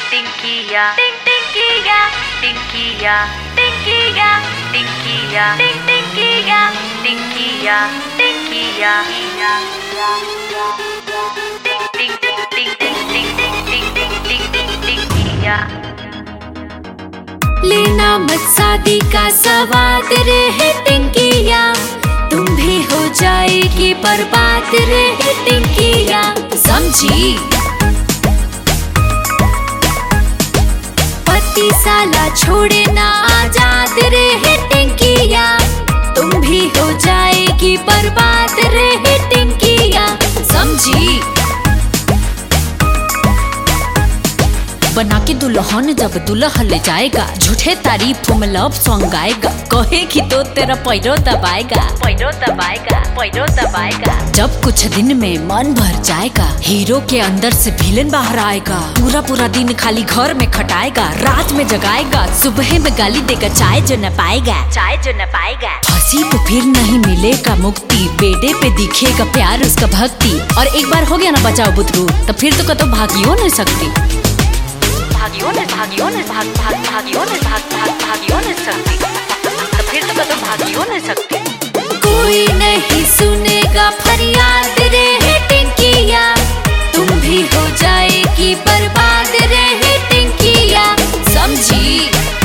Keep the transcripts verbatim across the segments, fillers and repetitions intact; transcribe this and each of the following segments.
टिंकिया टिंग टिंकिया टिंकिया टिंकिया टिंकिया टिंग टिंकिया टिंकिया टिंकिया टिंग टिंग टिंग टिंग टिंग टिंग टिंग टिंग टिंकिया। लेना मत शादी का सवाद रे टिंकिया, तुम भी हो जाएगी बर्बाद रे टिंकिया, समझी। पति साला छोड़े ना आजाद रे टिंकिया, तुम भी हो जाएगी बर्बाद रे टिंकिया, समझी। बना के दुल्हन जब दुल्हा ले जाएगा, झूठे तारीफ में लव सॉन्ग गाएगा, कहेगी तो तेरा पैरो दबाएगा पैरो दबाएगा पैरो दबाएगा। जब कुछ दिन में मन भर जाएगा, हीरो के अंदर से विलेन बाहर आएगा, पूरा पूरा दिन खाली घर में खटाएगा, रात में जगाएगा, सुबह में गाली देगा, चाय जो न पाएगा चाय जो न पाएगा। फांसी तो फिर नहीं मिलेगा मुक्ति, बेडे पे दिखेगा प्यार उसका भक्ति, और एक बार हो गया ना बचाओ बुतरू, तो फिर तो कतो भागियो नहीं सकती। भागियों ने भागियों ने भाग भाग भागियों ने भाग भाग भागियों ने सकती, तो फिर तो कदम भागियों ने सकती। कोई नहीं सुनेगा फरियाद रे टिंकिया, तुम भी हो जाएगी बर्बाद रे टिंकिया, समझी।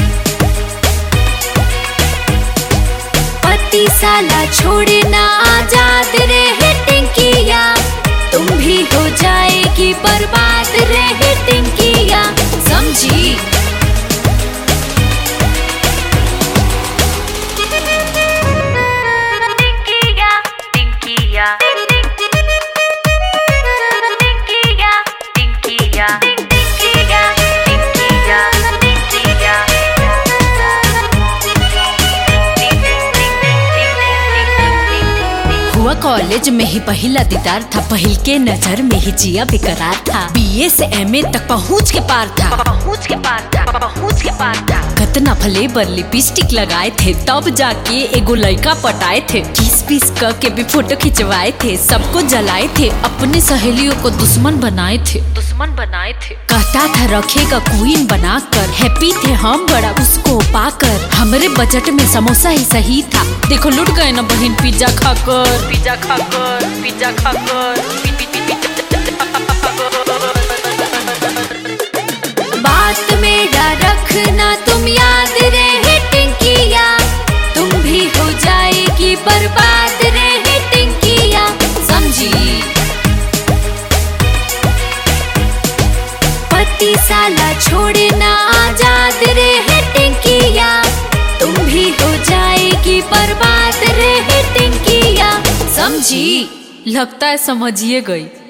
पति साला छोड़े ना आजाद रे टिंकिया, तुम भी हो जाएगी बर्बाद रे टिंकिया, समझी। टिंकिया टिंकिया टिंकिया टिंकिया टिंकिया टिंकिया टिंकिया। हुआ कॉलेज में ही पहला दीदार था, पहल के नजर में ही जिया बेकरार था, बीए से एमए तक पहुंच के पार था पहुंच के पार था पहुंच के पार था। कतना भले पर लिपस्टिक लगाए थे, तब जाके एगो लड़का पटाए थे, किस पीस करके भी फोटो खिंचवाए थे, सबको जलाए थे, अपने सहेलियों को दुश्मन बनाए थे दुश्मन बनाए थे। कहता था रखेगा क्वीन बनाकर, हैप्पी थे हम बड़ा उसको पाकर, हमारे बजट में समोसा ही सही था, देखो लुट गए ना बहन पिज्जा खाकर पिज्जा खाकर पिज्जा खाकर। बात मेरा रखना तुम याद रे टिंकिया, तुम भी हो जाएगी बर्बाद रे टिंकिया, समझी। पति साला छोड़े ना आजाद रे टिंकिया, तुम भी हो जाएगी बर्बाद रे टिंकिया, समझी। लगता है समझिए गई।